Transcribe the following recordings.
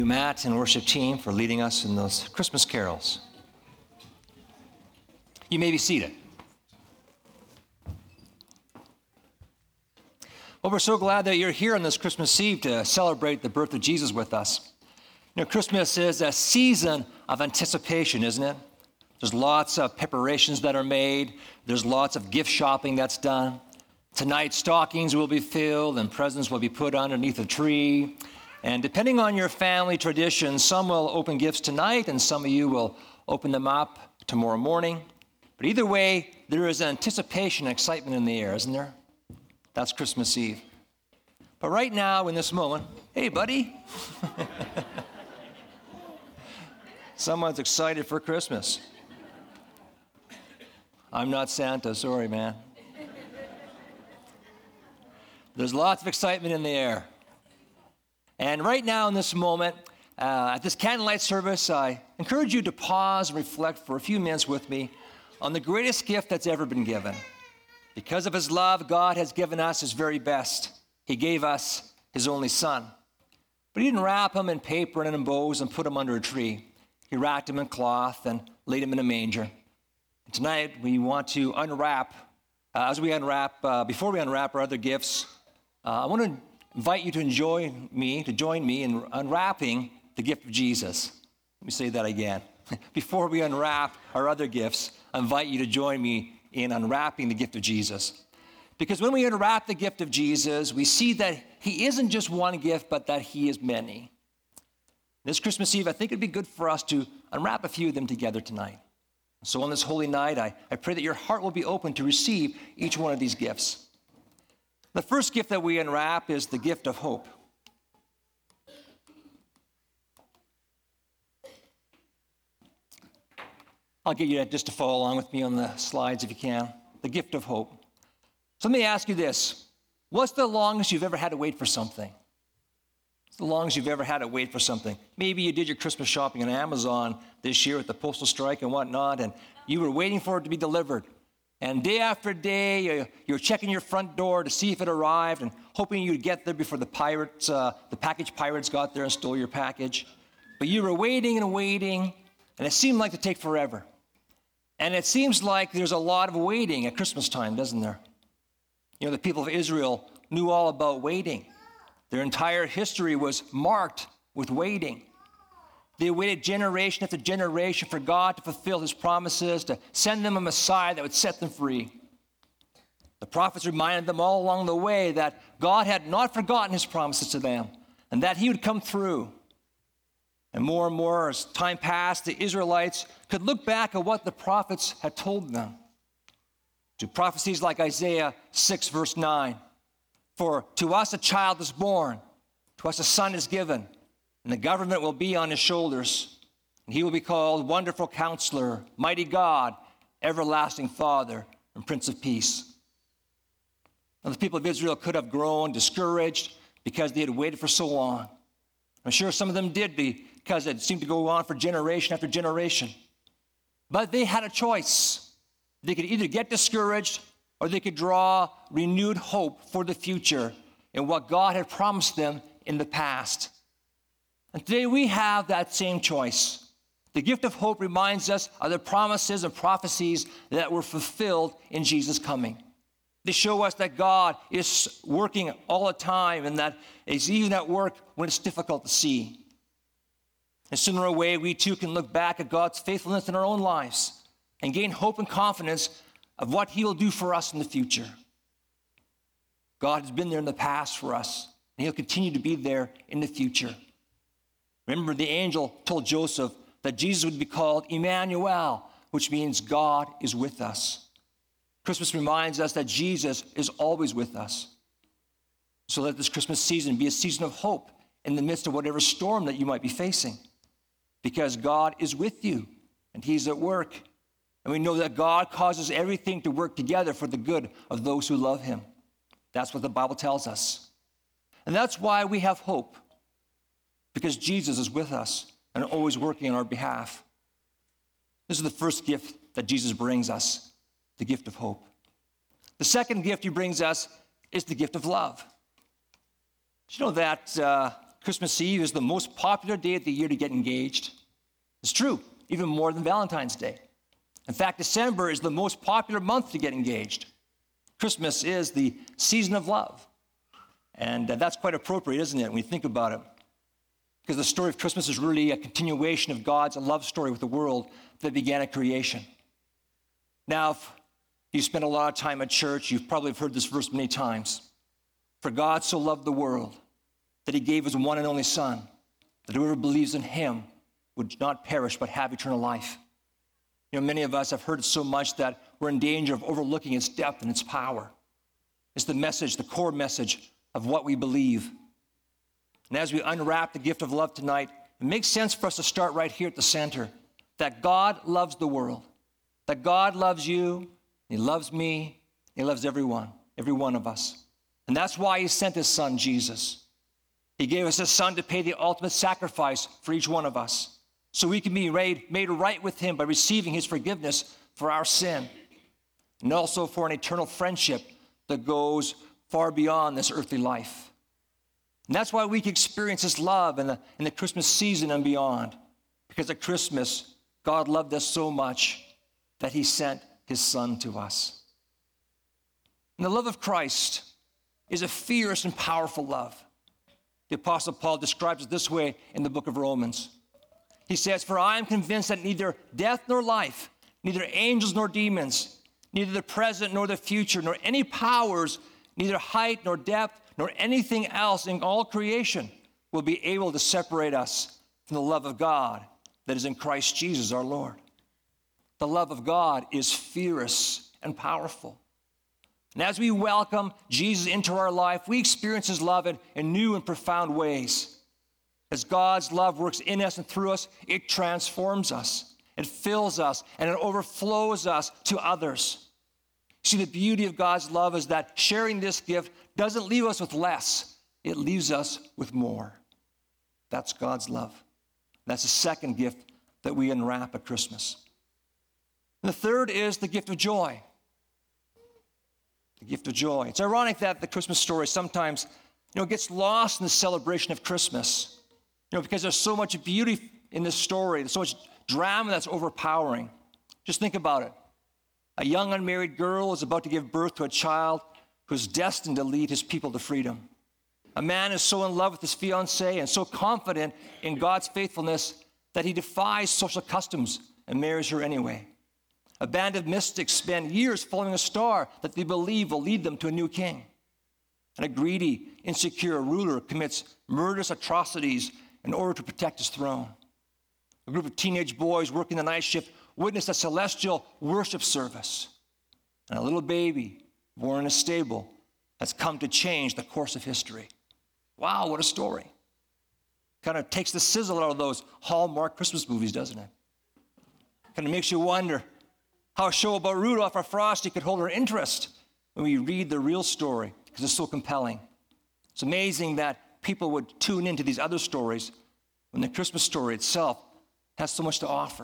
Matt and worship team for leading us in those Christmas carols. You may be seated. Well, we're so glad that you're here on this Christmas Eve to celebrate the birth of Jesus with us. You know, Christmas is a season of anticipation, isn't it? There's lots of preparations that are made. There's lots of gift shopping that's done. Tonight, stockings will be filled and presents will be put underneath the tree. And depending on your family tradition, some will open gifts tonight and some of you will open them up tomorrow morning. But either way, there is anticipation and excitement in the air, isn't there? That's Christmas Eve. But right now, in this moment, hey, buddy. Someone's excited for Christmas. I'm not Santa, sorry, man. There's lots of excitement in the air. And right now in this moment, at this candlelight service, I encourage you to pause and reflect for a few minutes with me on the greatest gift that's ever been given. Because of his love, God has given us his very best. He gave us his only son. But he didn't wrap him in paper and in bows and put him under a tree. He wrapped him in cloth and laid him in a manger. And tonight we want to unwrap, before we unwrap our other gifts, I want to invite you to join me in unwrapping the gift of Jesus. Let me say that again. Before we unwrap our other gifts, I invite you to join me in unwrapping the gift of Jesus. Because when we unwrap the gift of Jesus, we see that he isn't just one gift, but that he is many. This Christmas Eve, I think it'd be good for us to unwrap a few of them together tonight. So on this holy night, I pray that your heart will be open to receive each one of these gifts. The first gift that we unwrap is the gift of hope. I'll get you just to follow along with me on the slides if you can. The gift of hope. So let me ask you this. What's the longest you've ever had to wait for something? What's the longest you've ever had to wait for something? Maybe you did your Christmas shopping on Amazon this year with the postal strike and whatnot, and you were waiting for it to be delivered. And day after day, you're checking your front door to see if it arrived and hoping you'd get there before the package pirates got there and stole your package. But you were waiting and waiting, and it seemed like to take forever. And it seems like there's a lot of waiting at Christmas time, doesn't there? You know, the people of Israel knew all about waiting. Their entire history was marked with waiting. They waited generation after generation for God to fulfill his promises, to send them a Messiah that would set them free. The prophets reminded them all along the way that God had not forgotten his promises to them and that he would come through. And more as time passed, the Israelites could look back at what the prophets had told them. To prophecies like Isaiah 6, verse 9. For to us a child is born, to us a son is given, and the government will be on his shoulders. And he will be called Wonderful Counselor, Mighty God, Everlasting Father, and Prince of Peace. Now, the people of Israel could have grown discouraged because they had waited for so long. I'm sure some of them did because it seemed to go on for generation after generation. But they had a choice. They could either get discouraged or they could draw renewed hope for the future in what God had promised them in the past. And today we have that same choice. The gift of hope reminds us of the promises and prophecies that were fulfilled in Jesus' coming. They show us that God is working all the time and that he's even at work when it's difficult to see. In a similar way, we too can look back at God's faithfulness in our own lives and gain hope and confidence of what he will do for us in the future. God has been there in the past for us, and he'll continue to be there in the future. Remember, the angel told Joseph that Jesus would be called Emmanuel, which means God is with us. Christmas reminds us that Jesus is always with us. So let this Christmas season be a season of hope in the midst of whatever storm that you might be facing, because God is with you, and he's at work. And we know that God causes everything to work together for the good of those who love him. That's what the Bible tells us. And that's why we have hope, because Jesus is with us and always working on our behalf. This is the first gift that Jesus brings us, the gift of hope. The second gift he brings us is the gift of love. Did you know that Christmas Eve is the most popular day of the year to get engaged. It's true, even more than Valentine's Day. In fact, December is the most popular month to get engaged. Christmas is the season of love. And that's quite appropriate, isn't it, when you think about it? Because the story of Christmas is really a continuation of God's love story with the world that began at creation. Now, if you spend a lot of time at church, you've probably heard this verse many times. For God so loved the world that he gave his one and only Son, that whoever believes in him would not perish but have eternal life. You know, many of us have heard it so much that we're in danger of overlooking its depth and its power. It's the message, the core message of what we believe. And as we unwrap the gift of love tonight, it makes sense for us to start right here at the center, that God loves the world, that God loves you, he loves me, he loves everyone, every one of us. And that's why he sent his Son, Jesus. He gave us his Son to pay the ultimate sacrifice for each one of us, so we can be made right with him by receiving his forgiveness for our sin, and also for an eternal friendship that goes far beyond this earthly life. And that's why we can experience his love in the Christmas season and beyond, because at Christmas, God loved us so much that he sent his Son to us. And the love of Christ is a fierce and powerful love. The Apostle Paul describes it this way in the book of Romans. He says, for I am convinced that neither death nor life, neither angels nor demons, neither the present nor the future, nor any powers, neither height nor depth, nor anything else in all creation will be able to separate us from the love of God that is in Christ Jesus our Lord. The love of God is fierce and powerful. And as we welcome Jesus into our life, we experience his love in new and profound ways. As God's love works in us and through us, it transforms us, it fills us, and it overflows us to others. See, the beauty of God's love is that sharing this gift doesn't leave us with less, it leaves us with more. That's God's love. That's the second gift that we unwrap at Christmas. And the third is the gift of joy. The gift of joy. It's ironic that the Christmas story sometimes, gets lost in the celebration of Christmas. Because there's so much beauty in this story, there's so much drama that's overpowering. Just think about it. A young unmarried girl is about to give birth to a child who's destined to lead his people to freedom. A man is so in love with his fiancée and so confident in God's faithfulness that he defies social customs and marries her anyway. A band of mystics spend years following a star that they believe will lead them to a new king. And a greedy, insecure ruler commits murderous atrocities in order to protect his throne. A group of teenage boys working the night shift witness a celestial worship service. And a little baby born in a stable has come to change the course of history. Wow, what a story. Kind of takes the sizzle out of those Hallmark Christmas movies, doesn't it? Kind of makes you wonder how a show about Rudolph or Frosty could hold our interest when we read the real story, because it's so compelling. It's amazing that people would tune into these other stories when the Christmas story itself has so much to offer.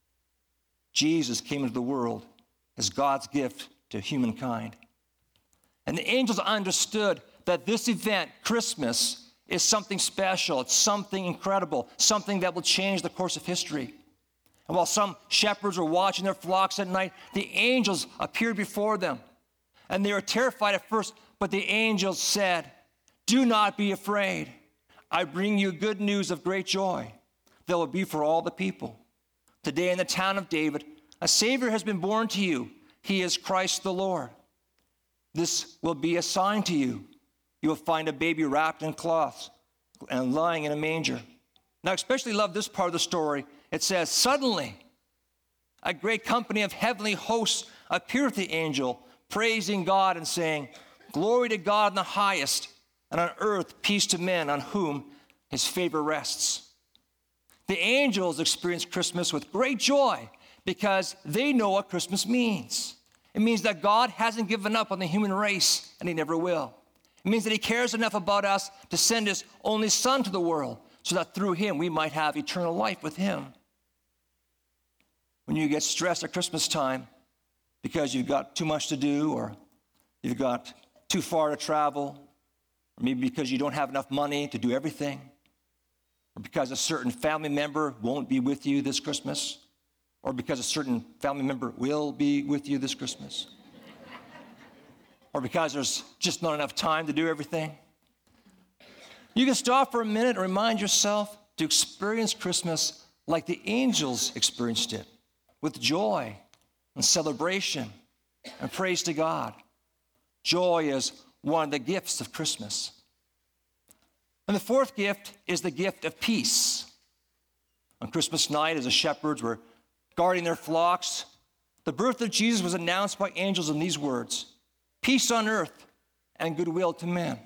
Jesus came into the world as God's gift to humankind. And the angels understood that this event, Christmas, is something special. It's something incredible, something that will change the course of history. And while some shepherds were watching their flocks at night, the angels appeared before them. And they were terrified at first, but the angels said, "Do not be afraid. I bring you good news of great joy that will be for all the people. Today in the town of David, a Savior has been born to you. He is Christ the Lord. This will be a sign to you. You will find a baby wrapped in cloths and lying in a manger." Now, I especially love this part of the story. It says, "Suddenly, a great company of heavenly hosts appeared with the angel, praising God and saying, 'Glory to God in the highest, and on earth peace to men on whom his favor rests.'" The angels experience Christmas with great joy because they know what Christmas means. It means that God hasn't given up on the human race, and he never will. It means that he cares enough about us to send his only Son to the world so that through him we might have eternal life with him. When you get stressed at Christmas time because you've got too much to do, or you've got too far to travel, or maybe because you don't have enough money to do everything, or because a certain family member won't be with you this Christmas, or because a certain family member will be with you this Christmas, or because there's just not enough time to do everything. You can stop for a minute and remind yourself to experience Christmas like the angels experienced it, with joy and celebration and praise to God. Joy is one of the gifts of Christmas. And the fourth gift is the gift of peace. On Christmas night, as the shepherds were guarding their flocks, the birth of Jesus was announced by angels in these words: peace on earth and goodwill to men.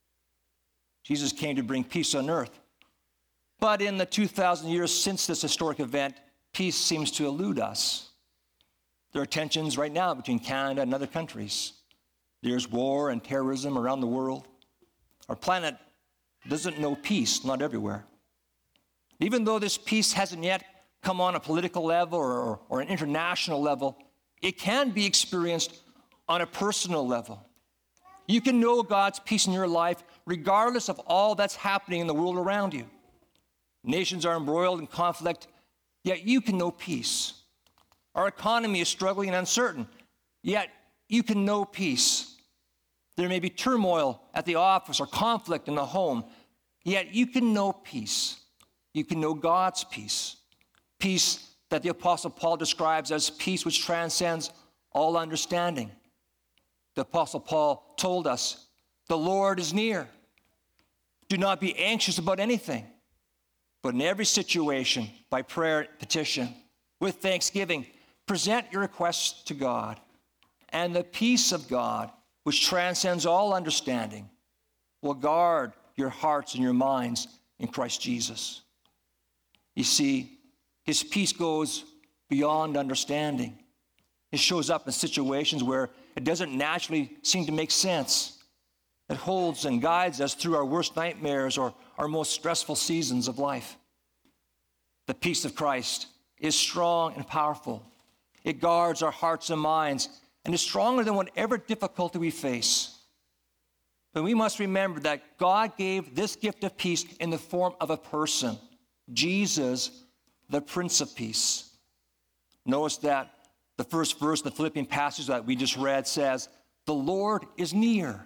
Jesus came to bring peace on earth. But in the 2,000 years since this historic event, peace seems to elude us. There are tensions right now between Canada and other countries. There's war and terrorism around the world. Our planet doesn't know peace, not everywhere. Even though this peace hasn't yet come on a political level or an international level, it can be experienced on a personal level. You can know God's peace in your life regardless of all that's happening in the world around you. Nations are embroiled in conflict, yet you can know peace. Our economy is struggling and uncertain, yet you can know peace. There may be turmoil at the office or conflict in the home, yet you can know peace. You can know God's peace. Peace that the Apostle Paul describes as peace which transcends all understanding. The Apostle Paul told us, the Lord is near. Do not be anxious about anything, but in every situation, by prayer and petition, with thanksgiving, present your requests to God. And the peace of God, which transcends all understanding, will guard your hearts and your minds in Christ Jesus. You see, his peace goes beyond understanding. It shows up in situations where it doesn't naturally seem to make sense. It holds and guides us through our worst nightmares or our most stressful seasons of life. The peace of Christ is strong and powerful. It guards our hearts and minds and is stronger than whatever difficulty we face. But we must remember that God gave this gift of peace in the form of a person, Jesus, the Prince of Peace. Notice that the first verse of the Philippian passage that we just read says, the Lord is near.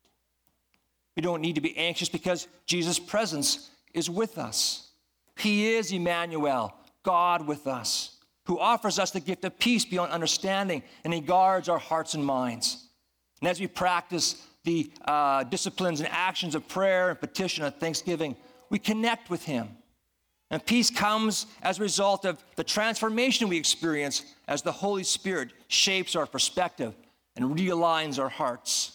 We don't need to be anxious because Jesus' presence is with us. He is Emmanuel, God with us, who offers us the gift of peace beyond understanding, and he guards our hearts and minds. And as we practice the disciplines and actions of prayer and petition and thanksgiving, we connect with him. And peace comes as a result of the transformation we experience as the Holy Spirit shapes our perspective and realigns our hearts.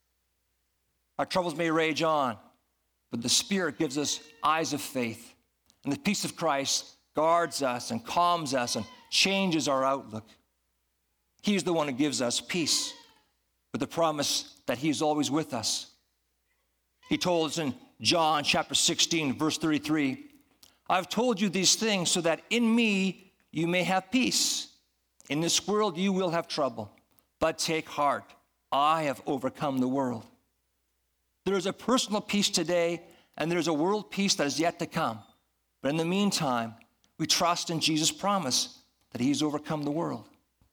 Our troubles may rage on, but the Spirit gives us eyes of faith. And the peace of Christ guards us and calms us and changes our outlook. He's the one who gives us peace, with the promise that he's always with us. He told us in John chapter 16, verse 33, I've told you these things so that in me you may have peace. In this world you will have trouble, but take heart. I have overcome the world. There is a personal peace today, and there's a world peace that is yet to come. But in the meantime, we trust in Jesus' promise that he's overcome the world.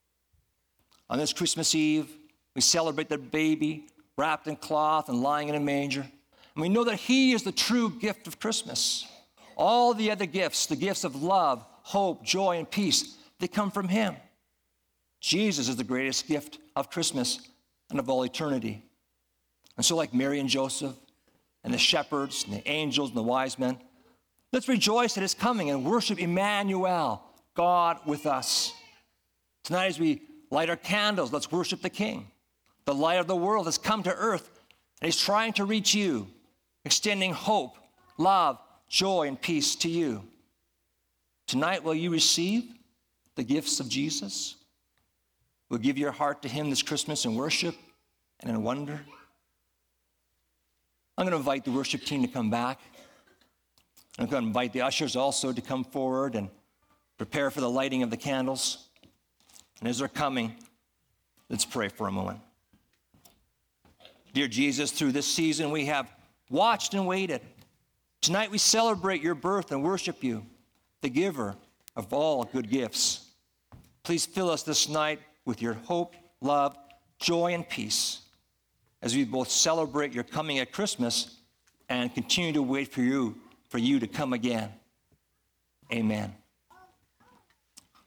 On this Christmas Eve, we celebrate the baby wrapped in cloth and lying in a manger. And we know that he is the true gift of Christmas. All the other gifts, the gifts of love, hope, joy, and peace, they come from him. Jesus is the greatest gift of Christmas and of all eternity. And so like Mary and Joseph and the shepherds and the angels and the wise men, let's rejoice at his coming and worship Emmanuel, God with us. Tonight as we light our candles, let's worship the King. The light of the world has come to earth and he's trying to reach you, extending hope, love, joy, and peace to you. Tonight, will you receive the gifts of Jesus? Will you give your heart to him this Christmas in worship and in wonder? I'm going to invite the worship team to come back. I'm going to invite the ushers also to come forward and prepare for the lighting of the candles. And as they're coming, let's pray for a moment. Dear Jesus, through this season we have watched and waited. Tonight we celebrate your birth and worship you, the giver of all good gifts. Please fill us this night with your hope, love, joy, and peace as we both celebrate your coming at Christmas and continue to wait for you to come again. Amen.